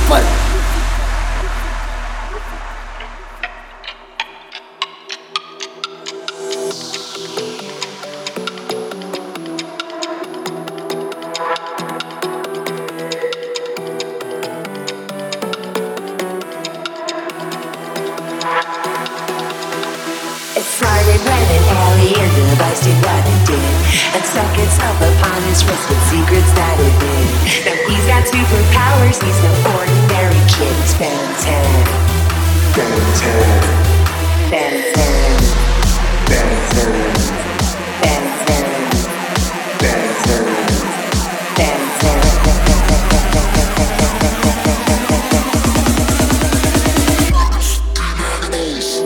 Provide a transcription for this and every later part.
Lucifer. It started when an alien device did what it did and stuck itself upon his wrist with secrets that it did. Now he's got superpowers, he's no ordinary kid. He's Ben 10. Ben 10. Ben 10. Ben 10. Ben 10. Ben 10. Ben 10.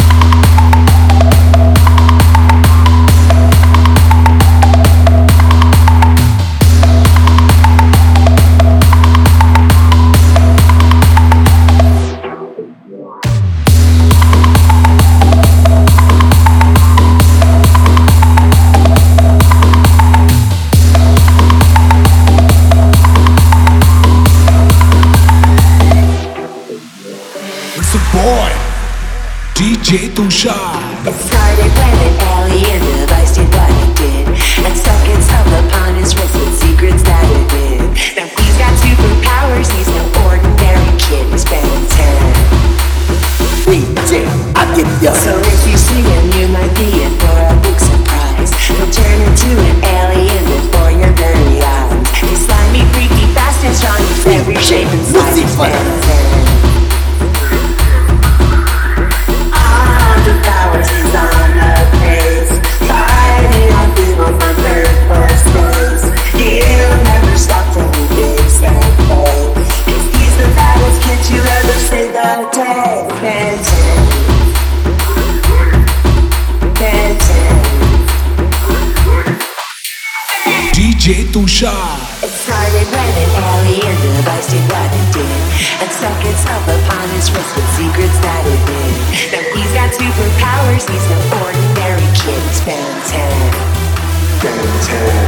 It's a boy, DJ Tushar. It started when an alien device did what it did and stuck itself upon his wrist with secrets that it did. Now he's got superpowers, he's no ordinary kid. He's Ben 10. DJ, I give ya. So if you see him, you might be in for a big surprise. He'll turn into an alien before your very eyes. He's slimy, freaky, fast and strong. He's every shape and size. He's Ben 10. The powers he's on the pace, fighting off evil from Earth for space. He'll never stop till he gets that pay. 'Cause he's the baddest kid you ever see the day. Ben 10. Ben 10. DJ Tushar. It started when an alien device did what it did and stuck itself upon his wrist with secrets that it did. Now he's got superpowers, he's no ordinary kid. He's Ben 10. Ben 10.